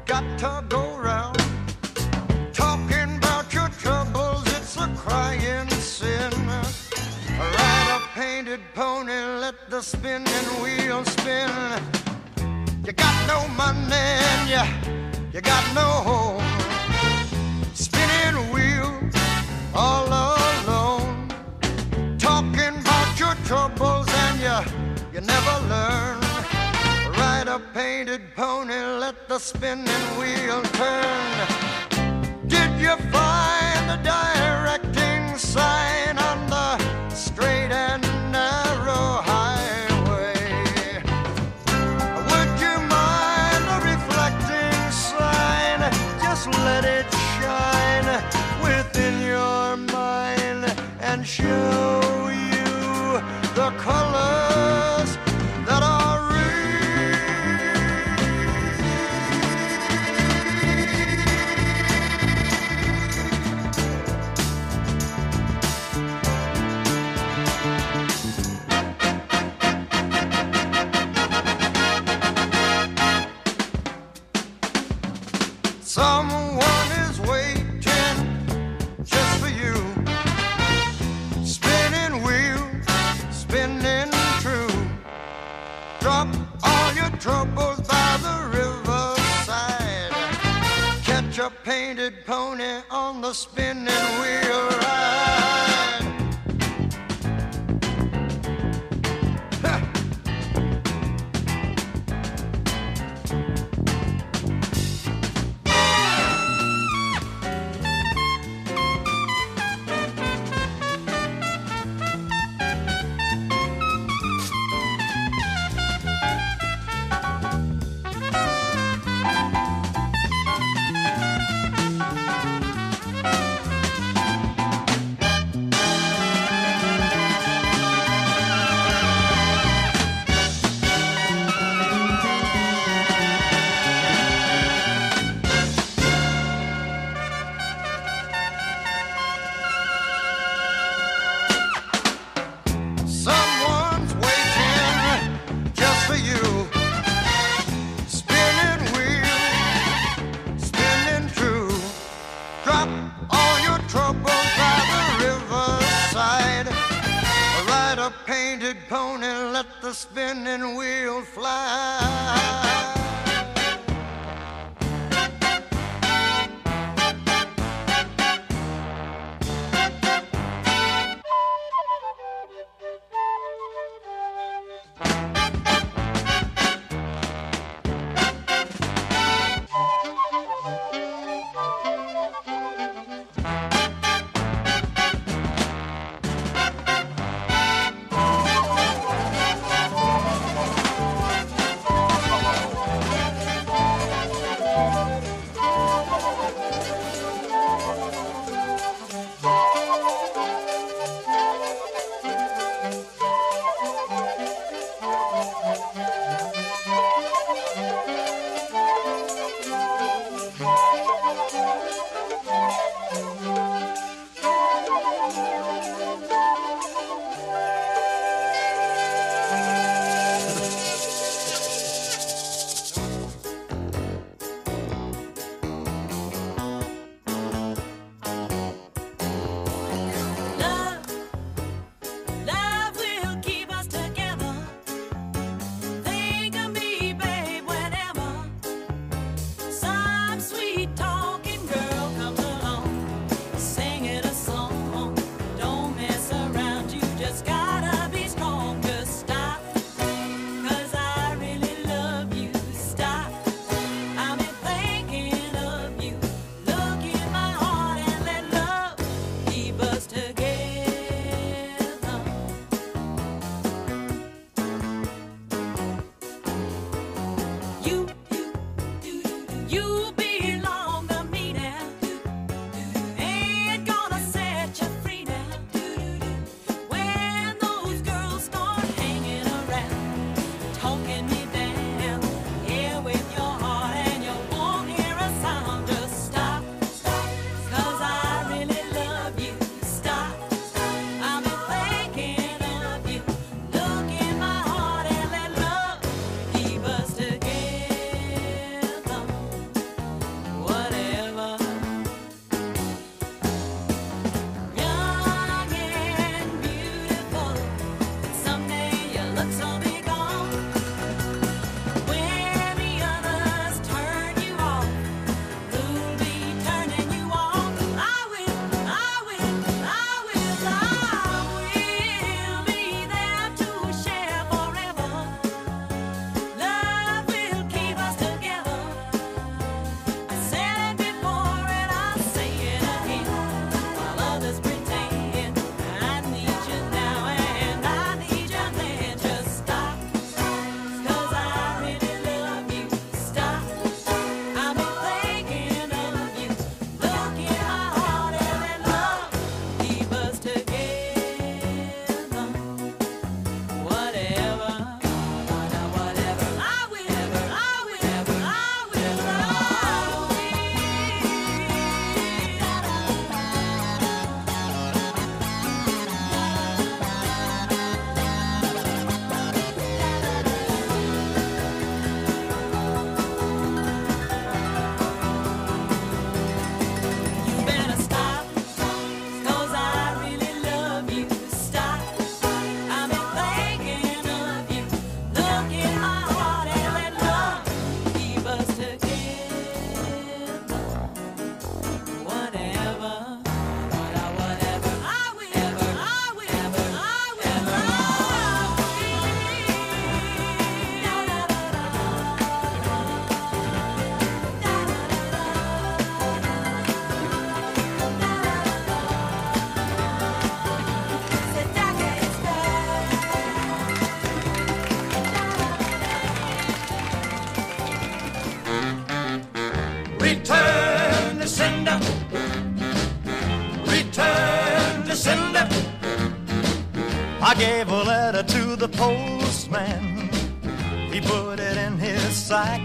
got to go round. Talking about your troubles, it's a crying sin. Ride a painted pony, let the spinning wheel spin. You got no money and you got no home. Spinning wheel all alone. Talking about your troubles and you never learn. Ride a painted pony, let the spinning wheel turn. Did you find the directing sign on the straight and narrow highway? Would you mind the reflecting sign? Just let it shine within your mind and show you the colors that are real. Someone is waiting just for you. Spinning wheel, spinning true. Drop all your troubles by the riverside. Catch a painted pony on the spinning wheel ride. Ha! Someone's waiting just for you. Spinning wheel, spinning true. Drop all your troubles by the riverside. Ride a painted pony, let the spinning wheel fly. Return to sender. Return to sender. I gave a letter to the postman. He put it in his sack.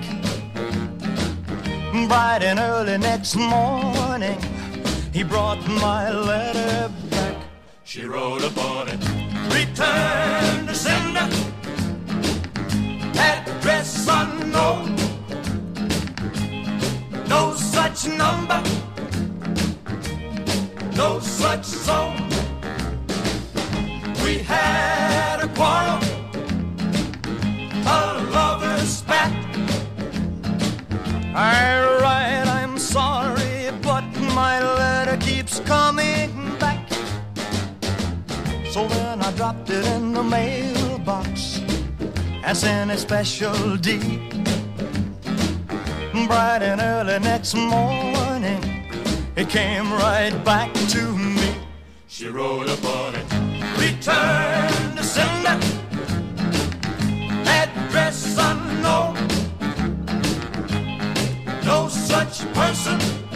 Bright and early next morning, he brought my letter back. She wrote upon it, return to sender. Address unknown. No such number. No such zone. We had a quarrel, a lover's spat. Alright, I'm sorry, but my letter keeps coming back. So then I dropped it in the mailbox as in a special deed. Bright and early next morning, it came right back to me. She wrote upon it, return to sender. Address unknown. No such person.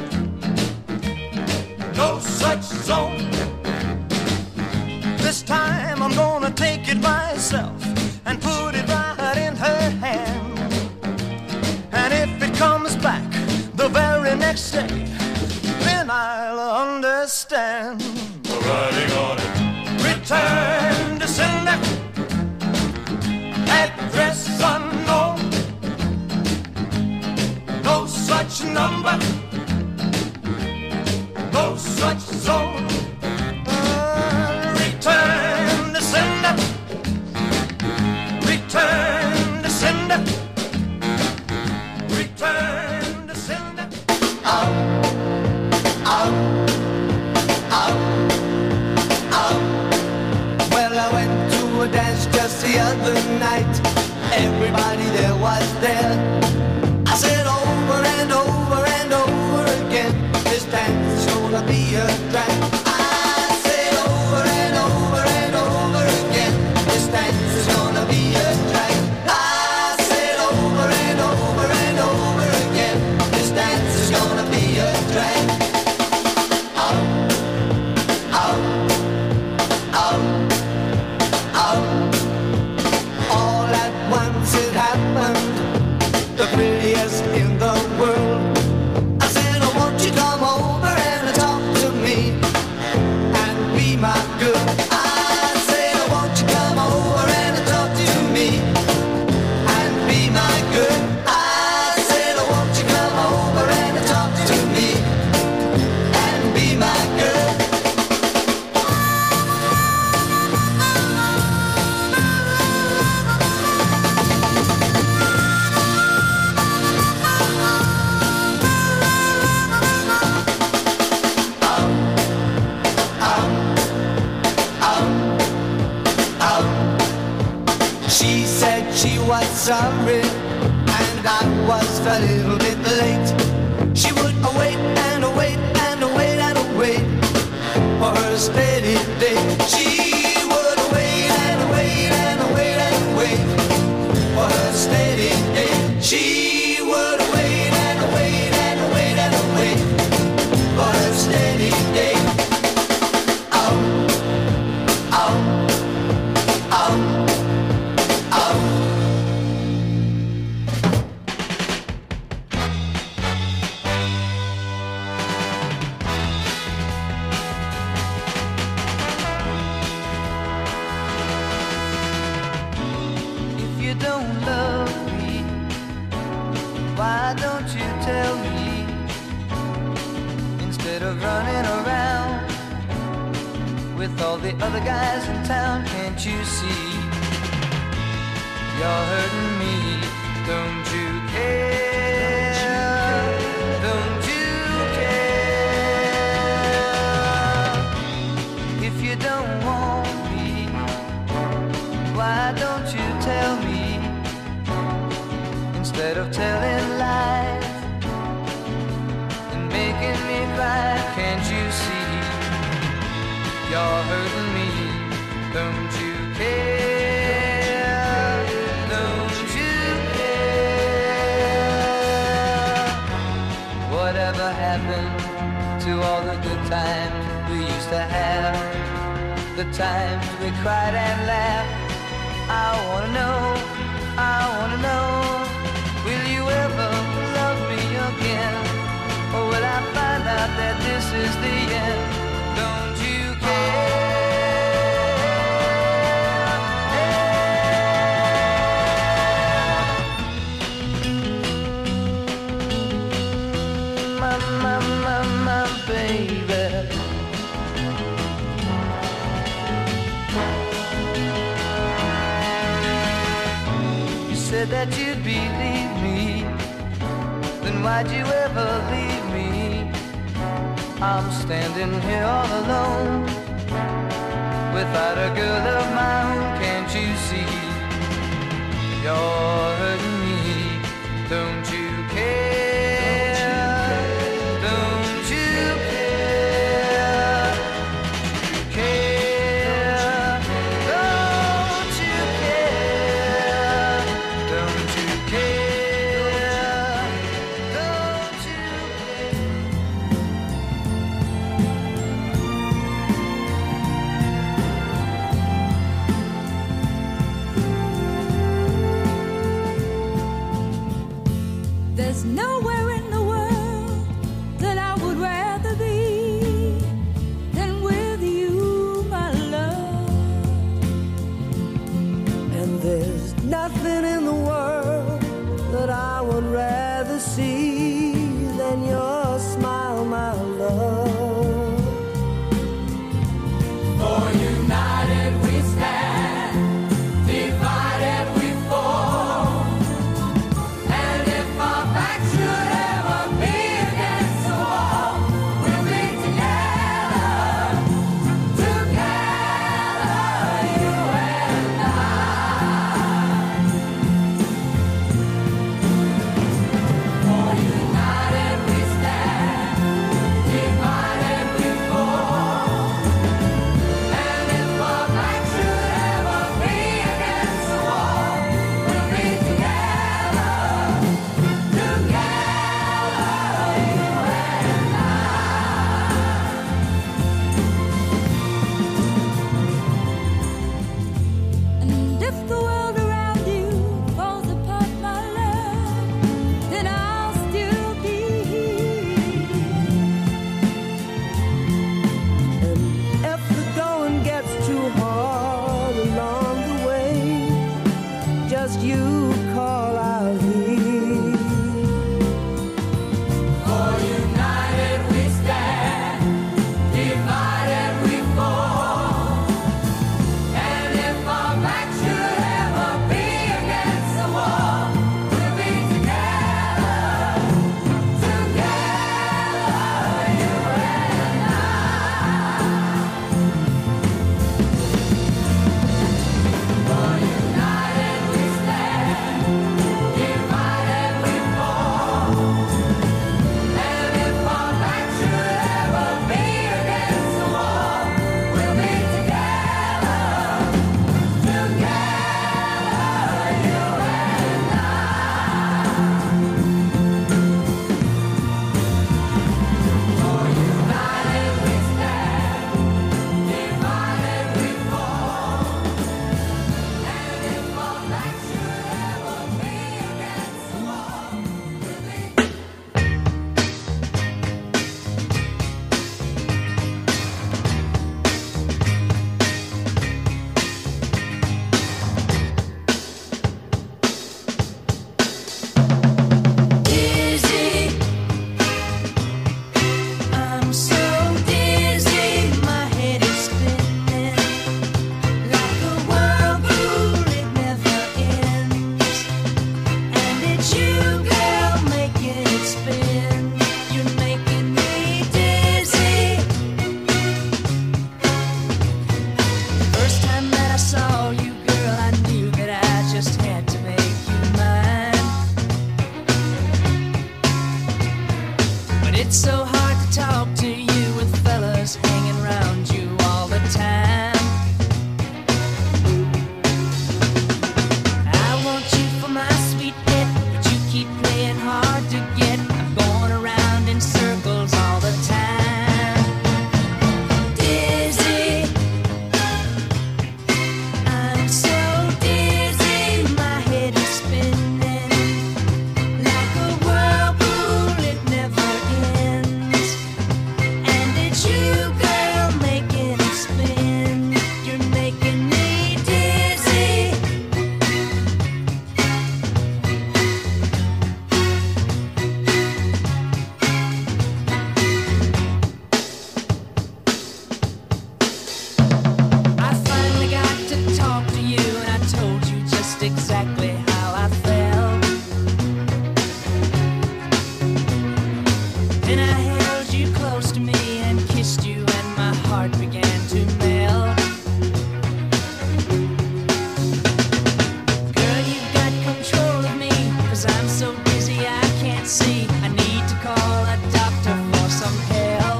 No such zone. This time I'm gonna take it myself and put it right in her hand. And if it comes back the very next day, then I'll understand. Writing on it, return to sender. Address unknown. No such number. No such zone. Return to sender. Return to sender. Return to sender. Out, out, out, out. Well, I went to a dance just the other night. Everybody there was there. I said over and over and over again, this dance is gonna be a drag. I said over and over and over again, this dance is gonna be a drag. I said over and over and over again, this dance is gonna be a drag. Out, out, out, out. All at once it happened, the prettiest in the world. I said, oh, won't you come over and talk to me and be my girl? I said, oh, won't you come over and talk to me and be my girl? I said, oh, won't you come over and talk to me and be my girl? She said she was sorry and I was a little bit late. She would await and await and await and await for her steady day. She would await and await and await and wait for her steady day. She would await and await and await and wait for her steady day. Out, out, out. If you don't love me, why don't you tell me? Instead of running around with all the other guys in town, can't you see? You're hurting me, don't you care? Don't you care? If you don't want me, why don't you tell me? Instead of telling lies and making me cry, can't you see? You're hurting me, don't you care? Don't you care? whatever happened to all the good times we used to have? The times we cried and laughed. I wanna know, I wanna know, will you ever love me again? Or will I find out that this is the end? Don't you care? My baby. You said that you'd believe me, then why'd you ever leave me? I'm standing here all alone, without a girl of my own. Can't you see? You're hurting me. Don't you care? Nowhere in the world that I would rather be than with you, my love. And there's nothing in the world that I would rather see than your smile, my love. For united we stand, divided we fall. And if our backs should ever be against the wall, we'll be together, together, you and I. For united we stand, divided we fall. And if our backs should ever be against the wall, we'll be together, together, you and I. And if the world around you falls apart, my love, then I'll still be here. And if the going gets too hard along the way, just you call out here. For united we stand, divided we fall. And if our backs should ever be against the wall, we'll be together, together, you and I. For united we stand, divided we fall. And if our backs should ever be against the wall, we'll be together, together, you and I. For united we stand, divided we fall. And if our backs should ever be against the wall, we'll be Dizzy, I'm so dizzy, my head is spinning like a whirlpool, it never ends. And it's you, girl, making it spin. You're making me dizzy. First time that I saw you, girl, I knew that I just had to make you mine. But it's so hard to talk to you with fellas hanging around you all the time. I want you for my sweet pet, but you keep playing hard to get. I'm going around in Then I held you close to me and kissed you, and my heart began to melt. Girl, you've got control of me, 'cause I'm so dizzy I can't see. I need to call a doctor for some help.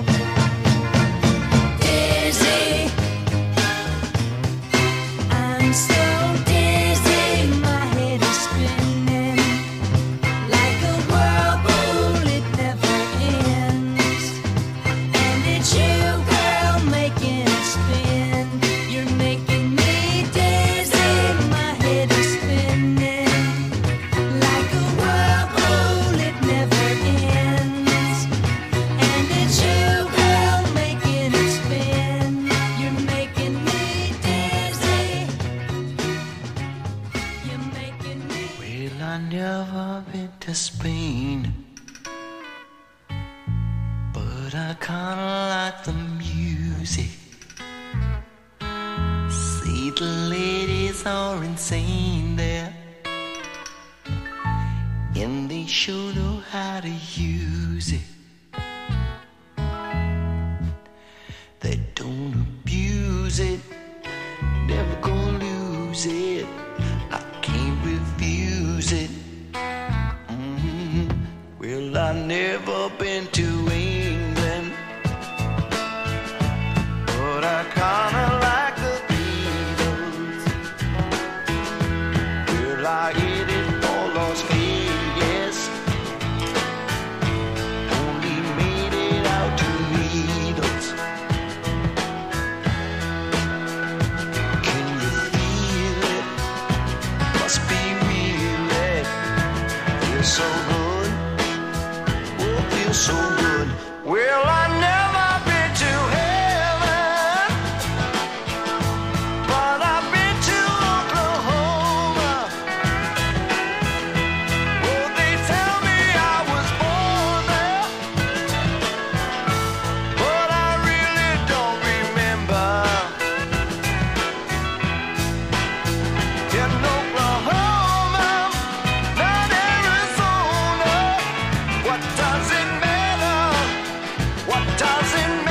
Dizzy, I'm so dizzy, my head is spinning like a whirlpool, it never ends. And it's you, girl, making it spin. You're making me dizzy, my head is spinning like a whirlpool, it never ends. And it's you, girl, making it spin. You're making me dizzy. You're making me. Well, I never been to Spain, but I kinda like the music. See, the ladies are insane there, and they sure know how to use it. They don't abuse it, never gonna lose it. I can't refuse it. Well, I never been to England, but I kinda like the Beatles. Well, I hit it for Las Vegas, only made it out to meet us. Can you feel it? Must be real, it feels so good. Oh, feels so good. Well, I never been to heaven, but I've been to Oklahoma. Oh, they tell me I was born there, but I really don't remember. In Oklahoma, not Arizona. What does it matter? What does it matter?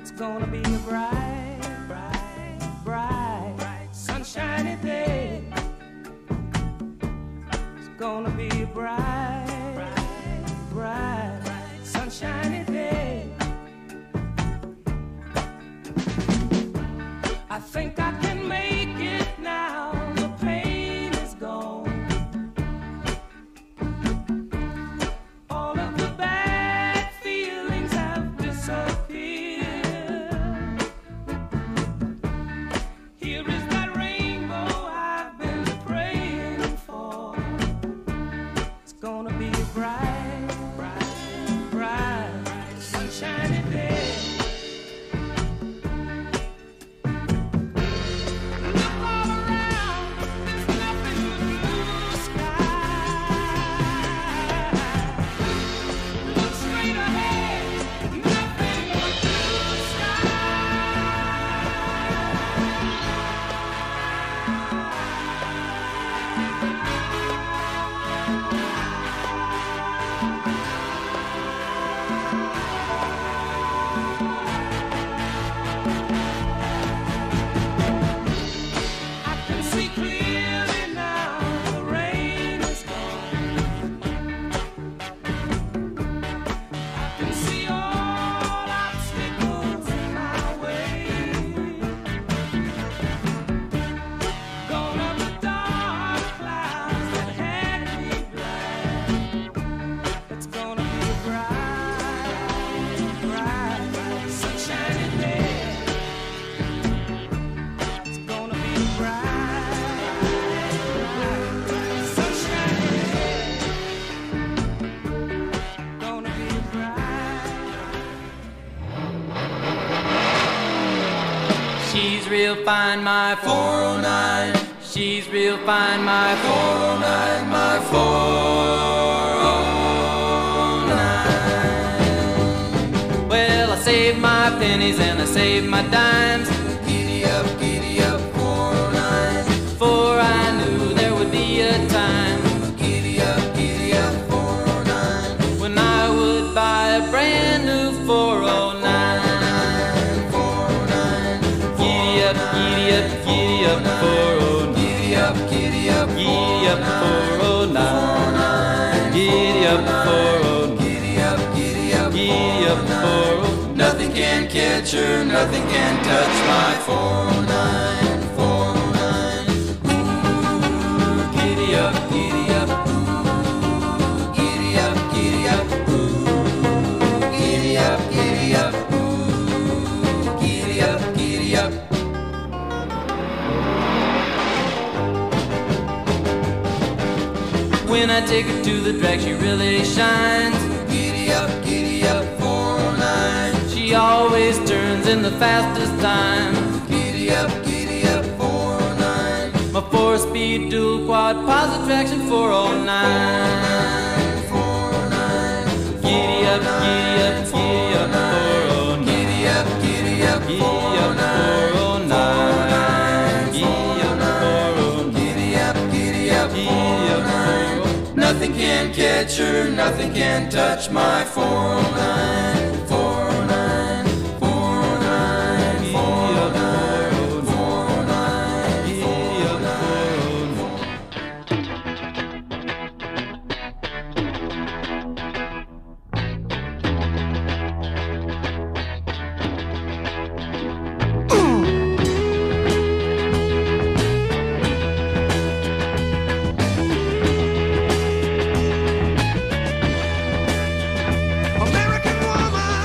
It's gonna be a bright, bright, bright, sunshiny day. It's gonna be a bright, bright, sunshiny day. I think I can make it now. The pain is gone. All of the bad feelings have disappeared. Here is that rainbow I've been praying for. It's gonna be a bright, bright, bright, sunshiny day. She's real fine, my 409. She's real fine, my 409, my 409. Well, I saved my pennies and I saved my dimes. Giddy up, 409. For I knew there would be a time. Giddy up, 409. When I would buy a brand new 409. Giddy up, 409. Giddy up, 409. Giddy up, 409. Giddy up, 409. Nothing can catch her, nothing can touch my 409, 409. Ooh, giddy up, ooh, giddy up, ooh, giddy up, ooh, giddy up. When I take her to the drag, she really shines. Giddy up, 409. She always turns in the fastest time. Giddy up, 409. My 4-speed dual quad positive traction 409. 409. Giddy up, 409. Giddy up, 409. Giddy up, 409. Nothing can catch her, nothing can touch my 409, 409, 409, 409, 'American woman.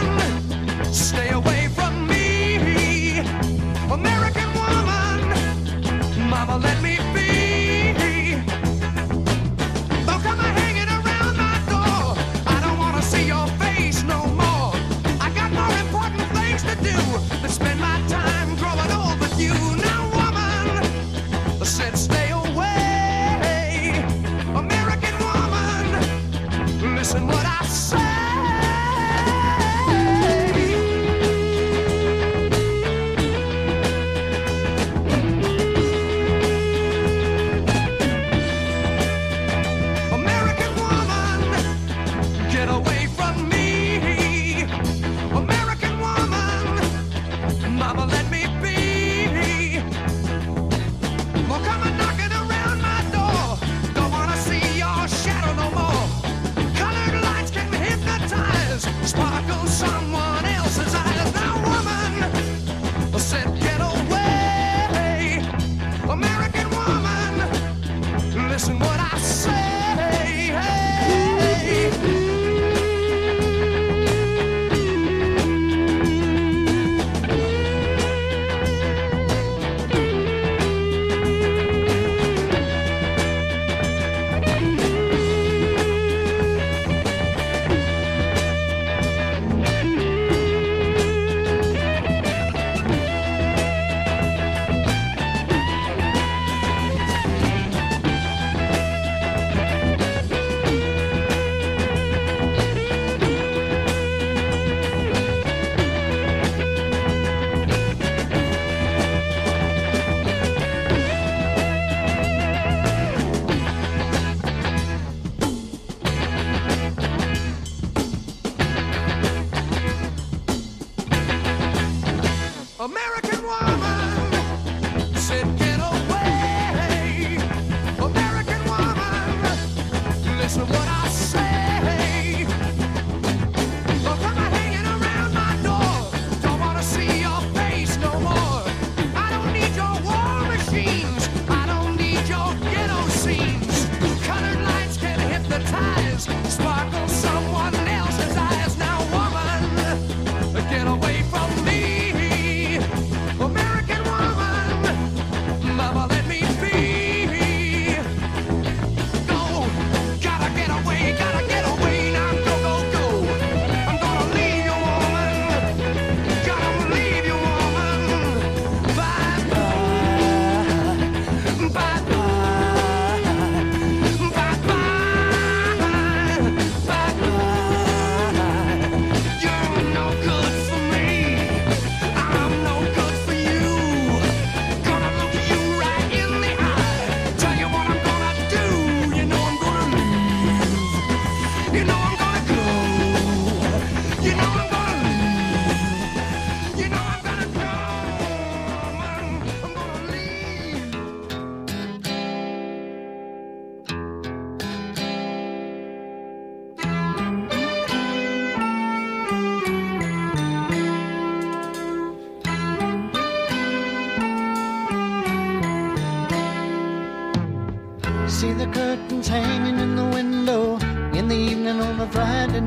See the curtains hanging in the window in the evening on a Friday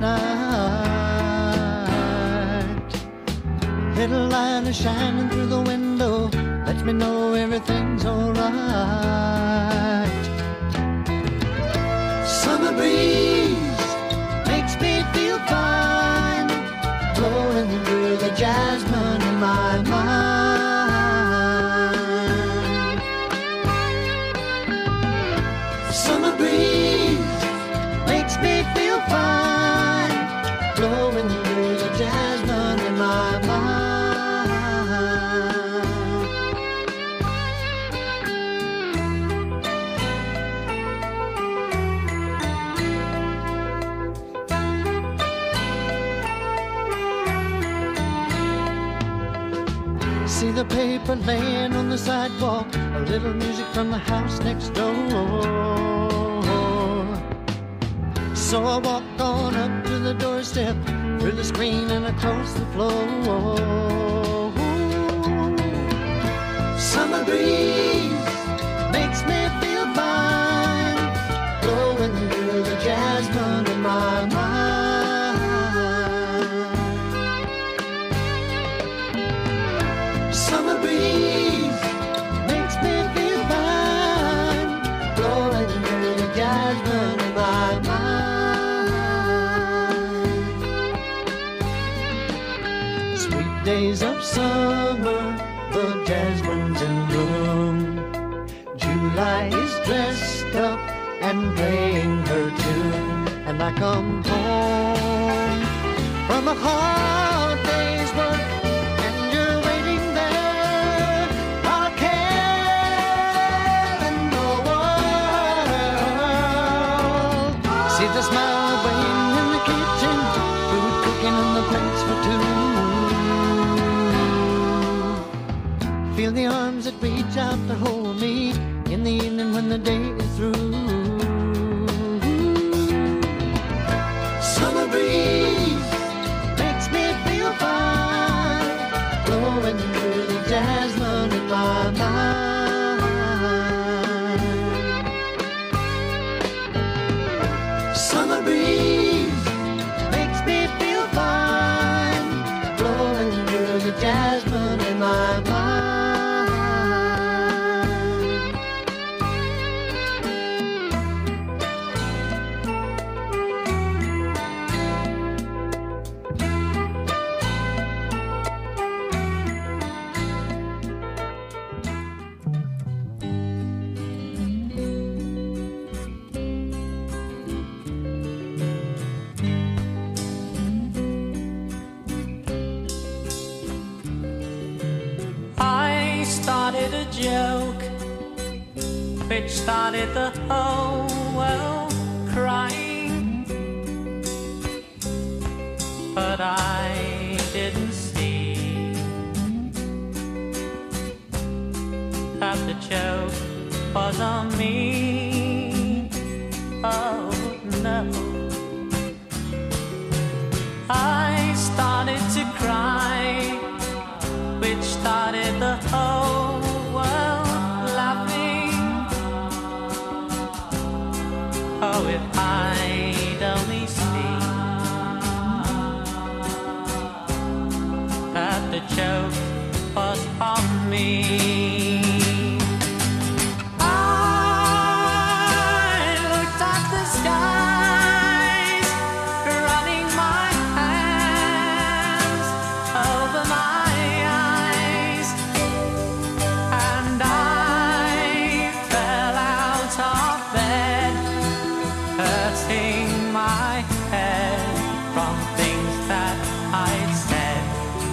night. Little light is shining through the window, lets me know everything's alright. Summer breeze makes me feel fine, blowing through the jasmine in my mind. Summer breeze makes me feel fine, blowing through the jasmine in my mind. See the paper laying on the sidewalk, a little music from the house next door. So I walked on up to the doorstep, through the screen and across the floor. Summer breeze makes me feel fine, blowing through the jasmine in my mind. Summer breeze makes me feel fine, blowing through the jasmine in my mind. Sweet days of summer, the jasmine's in bloom. July is dressed up and playing her tune, and I come home from a hard day's work, and you're waiting there, not a care in the world. See the smile waiting in the kitchen, food cooking on the plates for two. Feel the arms that reach out to hold me in the evening when the day is through. Summer breeze makes me feel fine, blowing through the jasmine in my mind. Summer breeze makes me feel fine, blowing through the jasmine in my mind. I started a joke which started the whole world crying, but I didn't see that the joke was on me. Oh no, I started to cry, which started the whole world laughing. Oh, if I'd only seen that the joke was on me. I looked at the skies, running my hands over my eyes, and I fell out of bed, hurting my head from things that I'd said,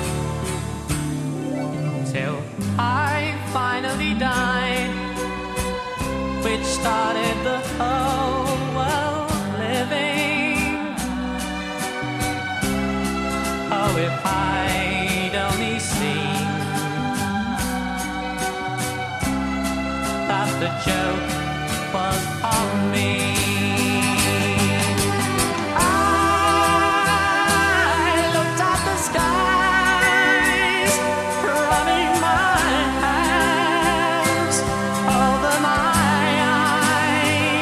till I finally died, which started the whole world living. Oh, if I'd only seen that the joke was on me. I looked at the skies, running my hands over my eyes,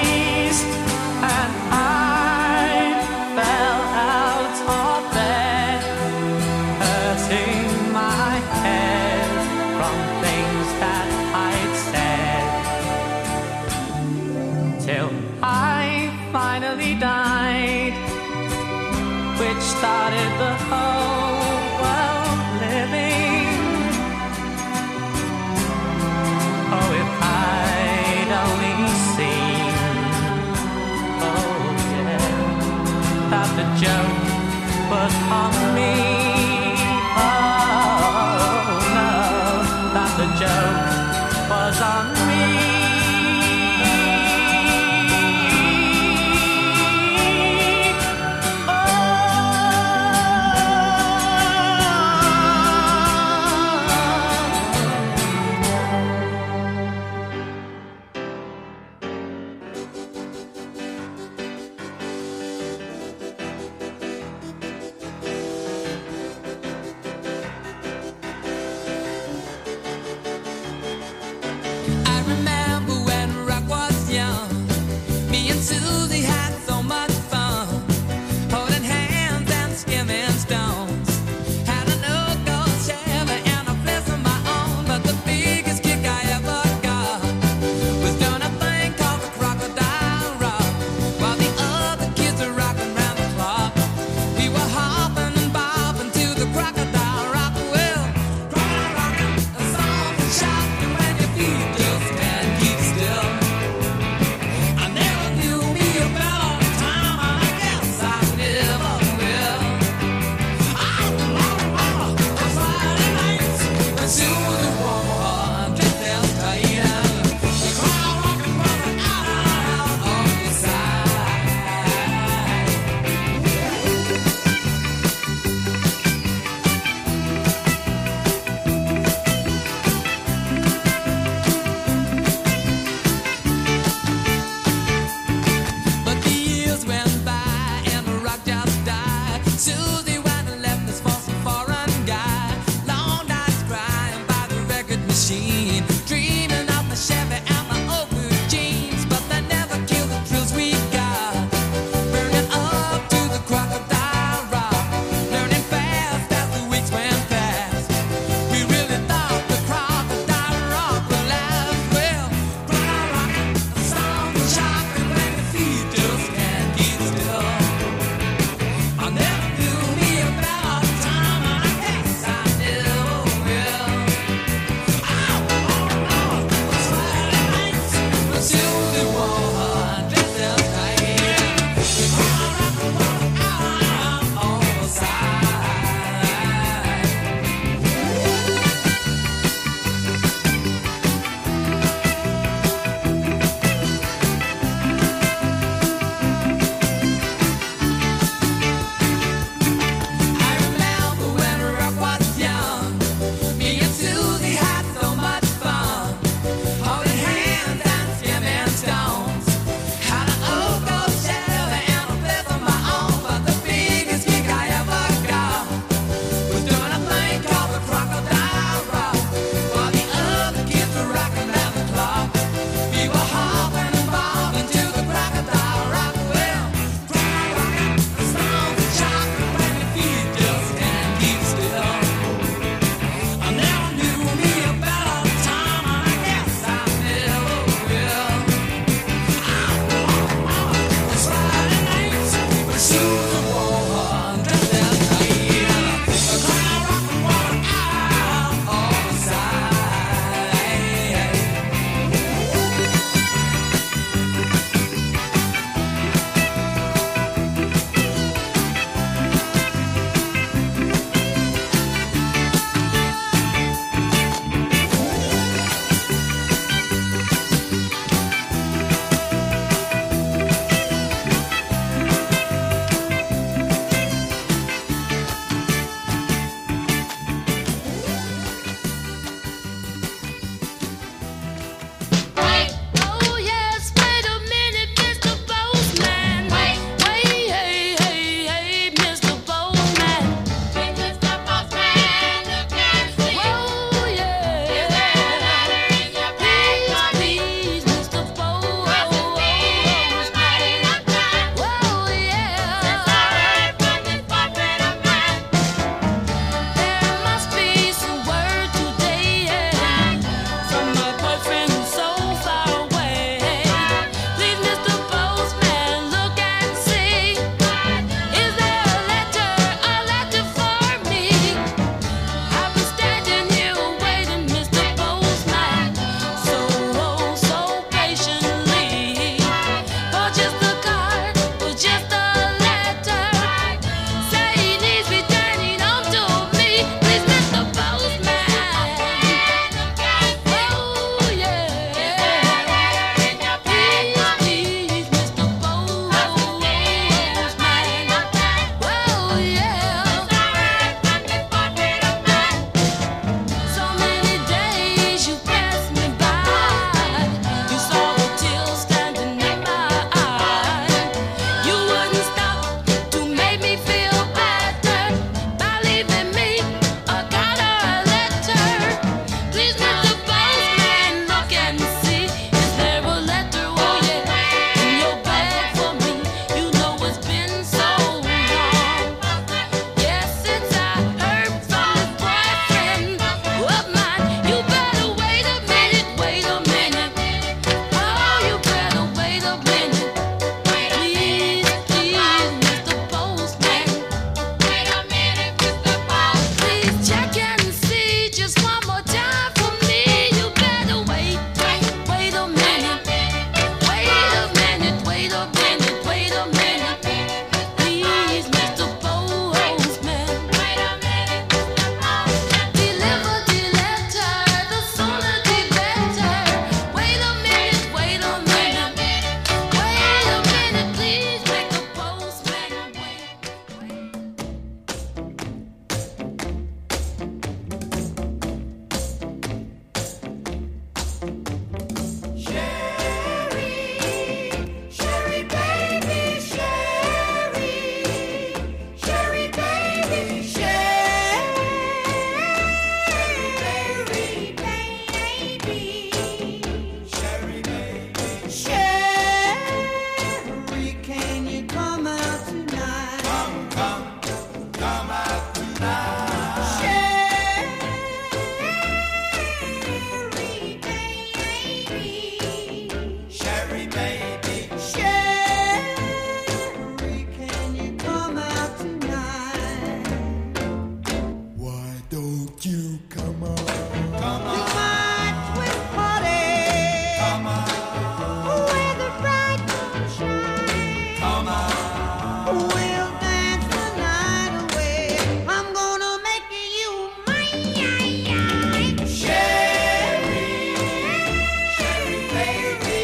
you come on? Come You on. might swing party. Come on. Where the bright moon shines. Come on. We'll dance the night away. I'm gonna make you mine. Sherry, Sherry baby,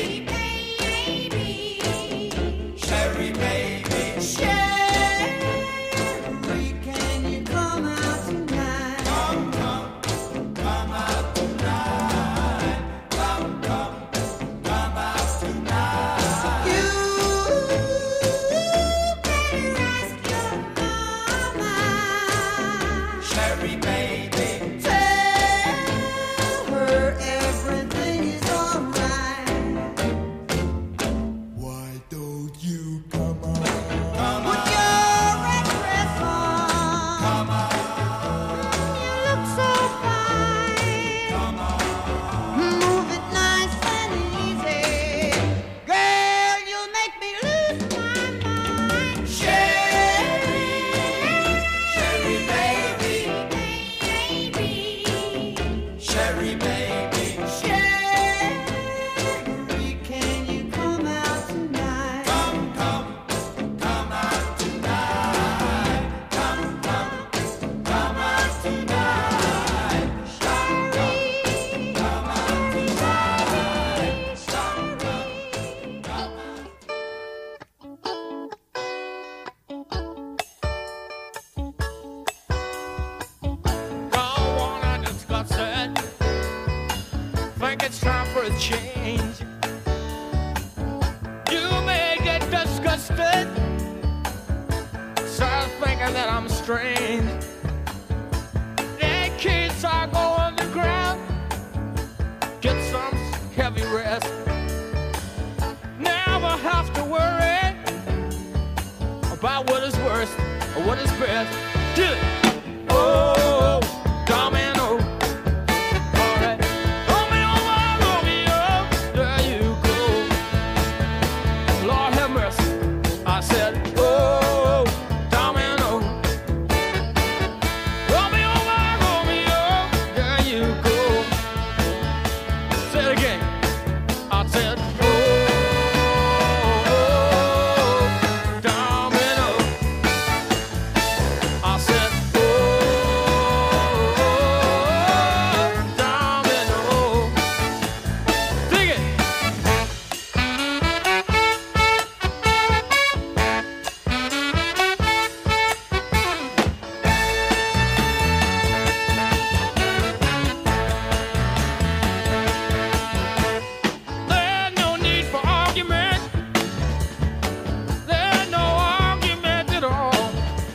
Sherry baby, Sherry, can you come out tonight? come out tonight. Come out tonight. You better ask your mama. Sherry baby, Tell her everything is alright. why don't you come on? Come Put on, your red dress on. come on, You look so fine. come on. Move it nice and easy. Girl, you'll make me lose my mind. Sherry, Sherry baby, Sherry baby, Sherry, can you come out tonight? come out tonight. Come out tonight. Don't wanna discuss it. Think it's time for a change. You may get disgusted. Start thinking that I'm strange. That kids are going to ground. Get some heavy rest. Never have to worry about what is worst or what is best. Get it. Oh, domino. All right. Romeo, Romeo, there you go. Lord have mercy. I said, oh, domino. Romeo, Romeo, there you go. Say it again. I said, oh, domino. I said, domino. Dig it. There's no need for argument. There's no argument at all.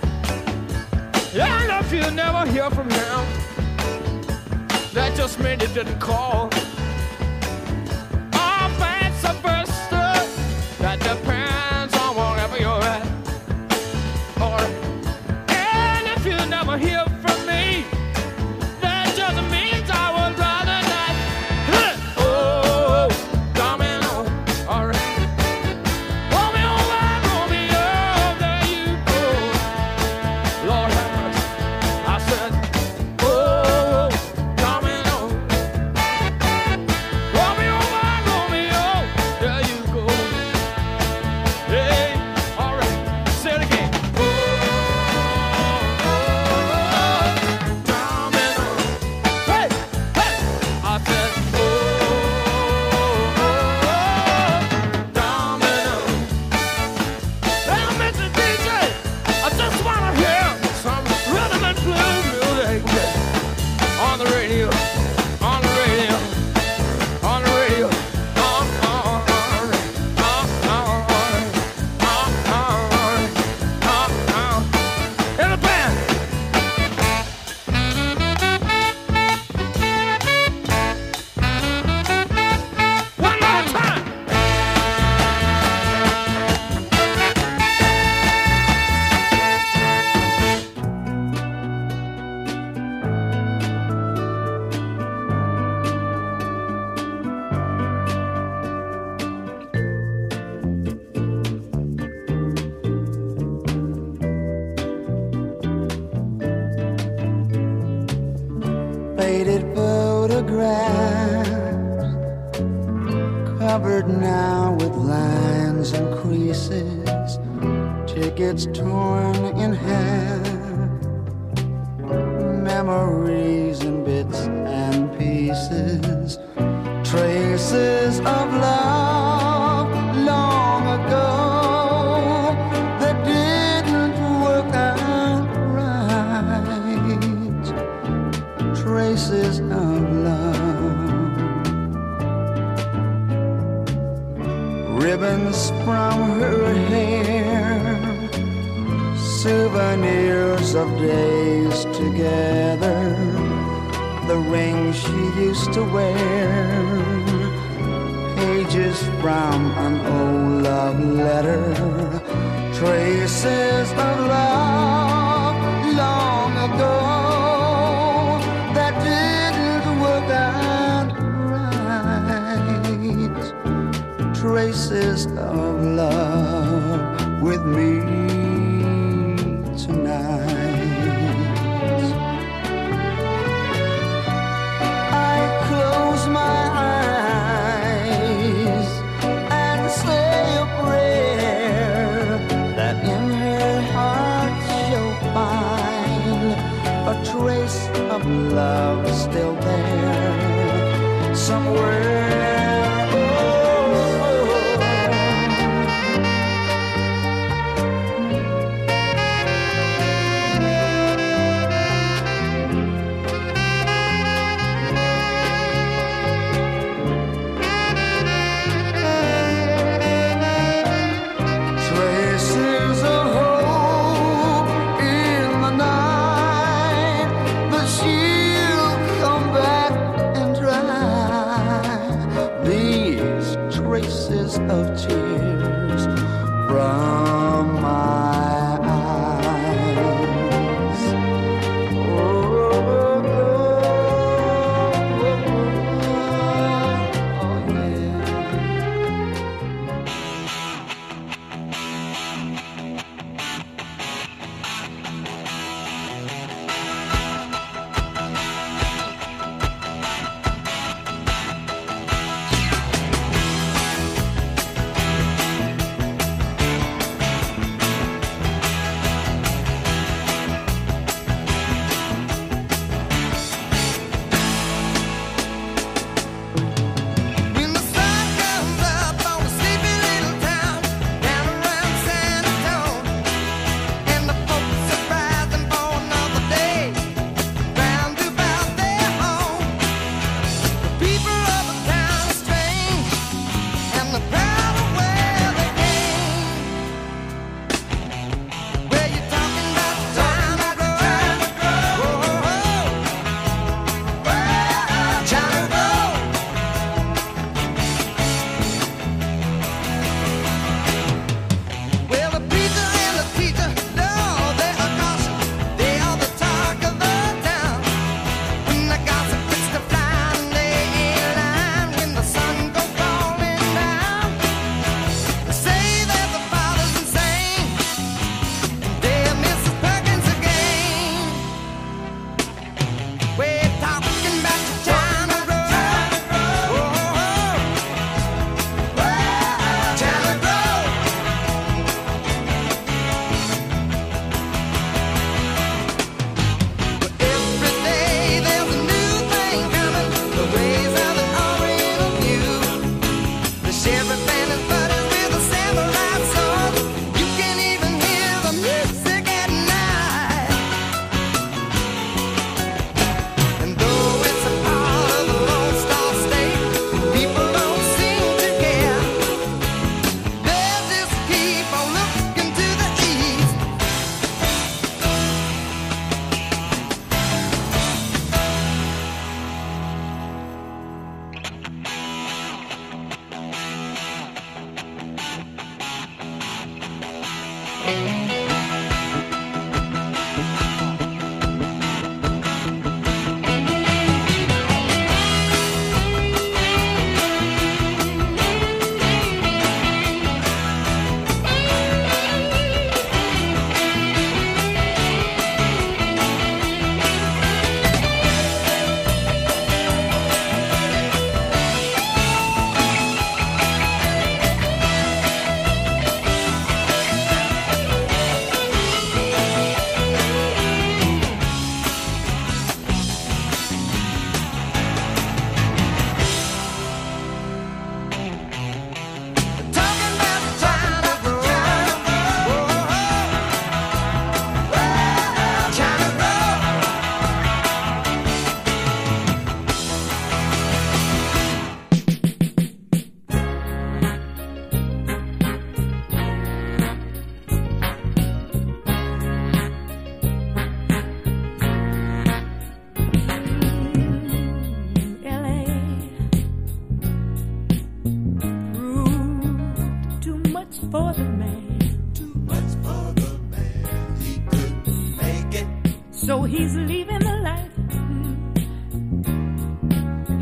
And if you never hear from him, that just means he didn't call. Or vice versa, that depends on wherever you're at. Or, and if you never hear from me, that just means I would rather not. Oh, domino, all right. Romeo, Romeo, there you go. Lord have mercy. I said, oh, domino. faded photographs, covered now with lines and creases, tickets torn in half, memories in bits and pieces, traces of love long ago that didn't work out right, traces of love, ribbons from her hair, souvenirs of days together, the ring she used to wear, pages from an old love letter, traces of love long ago that didn't work out right, traces of love with me tonight. I close my eyes and say a prayer that in her heart she'll find a trace of love still there somewhere.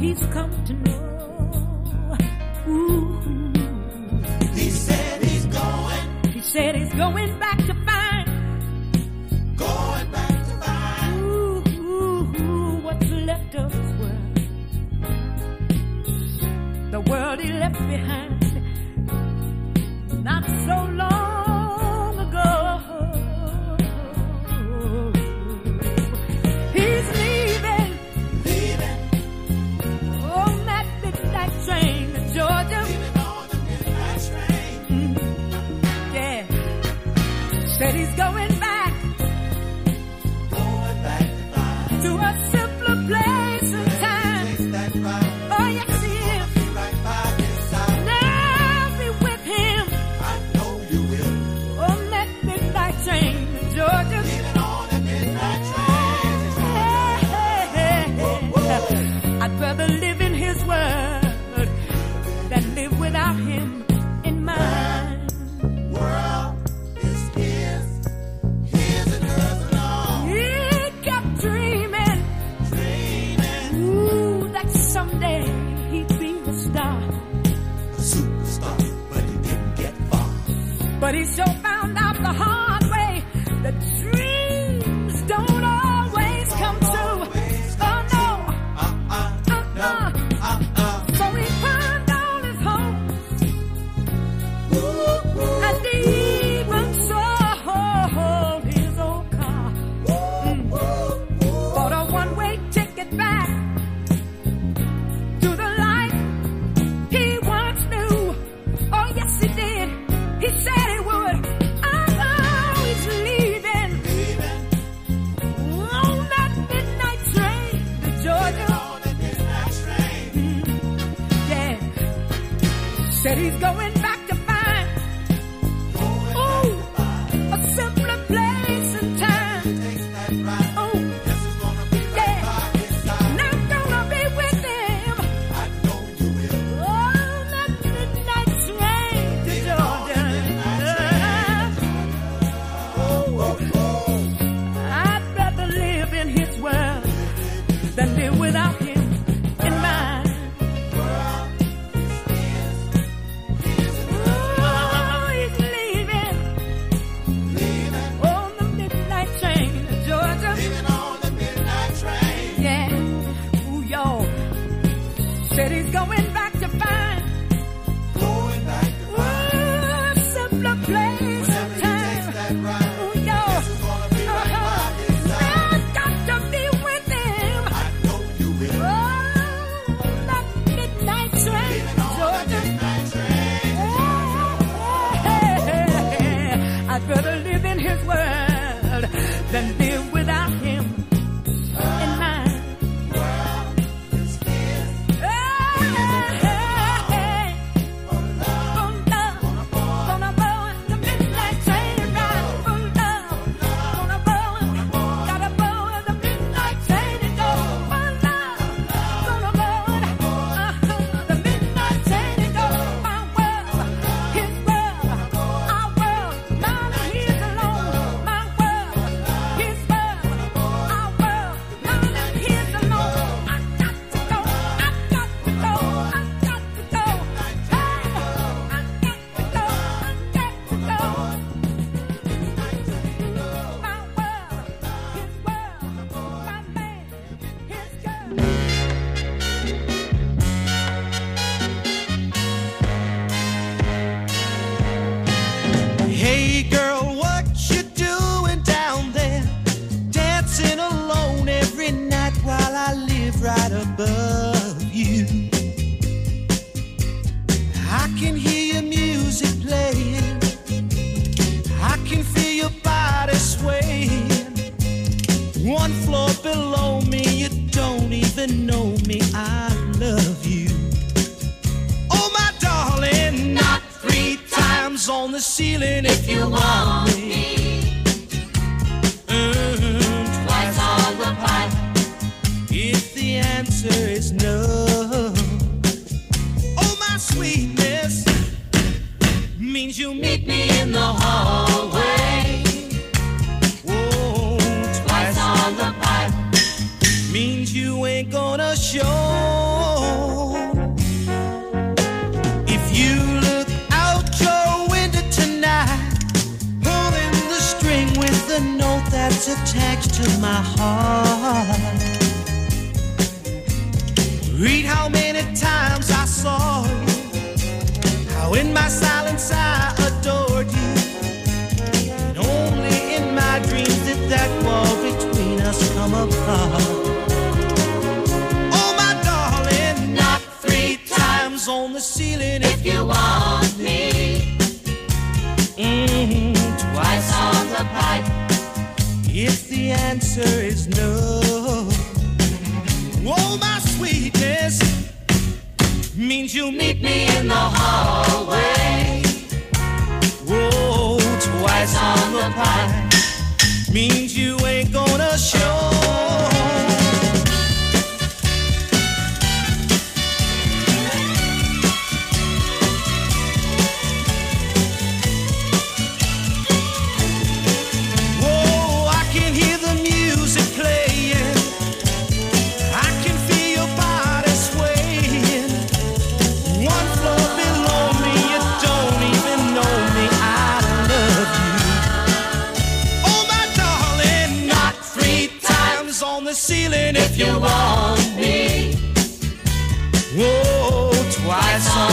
he's come to know. Ooh. He said he's going. He said he's going back to find. Going back to find. Ooh, what's left of his world. The world he left behind not so long ago. He's leaving on that midnight train to Georgia. Yeah, said he's going back to a simpler place and time. Oh yes he is. Now be with him on that midnight train to Georgia. I'd rather live in his word than live without him in mine. World is his and hers alone. He kept dreaming, ooh, that someday he'd be a star. A superstar, but he didn't get far. But he sure found out the hard way that dreams don't always come true. Oh no, So he pawned all his hopes and even sold his old car. Bought a one-way ticket back to the life he once knew. Oh yes he did. He said he would. Oh, he's leaving on that midnight train to Georgia. Yeah, said he's going back to find ooh, a simpler place and time. Oh, yeah, and I'm gonna be with him on that midnight train to Georgia. I'd rather live in his world than live without him in mine. Oh, he's leaving on the midnight train to Georgia. Yeah, ooh, y'all. Said he's going back to find ooh, a simpler place and time. Ooh, y'all. I've got to be with him. Oh, that midnight train to Georgia. I'd rather live in his world than live without him in mine. Gonna go on the midnight train ride. Oh, love. Gonna go on, gotta go on the midnight train and go. Oh, love. Gonna go on the midnight train and go. My world, his world, our world. None of his alone. My world, his world, our world. None of his alone. I got to go. I got to go. I got to go. Hey, I got to go. I got to go. My world, his world, my man, his girl. Hey girl, what you doing down there? Dancing alone every night while I live right above you. I can hear your music playing. I can feel your body swaying. One floor below me, you don't even know me. I love you. Oh my darling, not 3 times on the ceiling if you want me. Twice on the pipe if the answer is no. Oh my sweetness means you meet me in the hallway. Oh, twice on the pipe means you you ain't gonna show. If you look out your window tonight, pulling the string with the note that's attached to my heart, read how many times I saw you, how in my silence I adored you, and only in my dreams did that wall between us come apart. Oh my darling, knock 3 times on the ceiling if you want me. Twice on the pipe if the answer is no. Oh my sweetness means you'll meet me in the hallway. Whoa, twice on the pipe means you ain't gonna show. Whoa, I can hear the music playing, I can feel your body swaying. One floor below me, you don't even know me, I love you. Oh my darling, knock 3 times on the ceiling if you want me. Whoa, twice on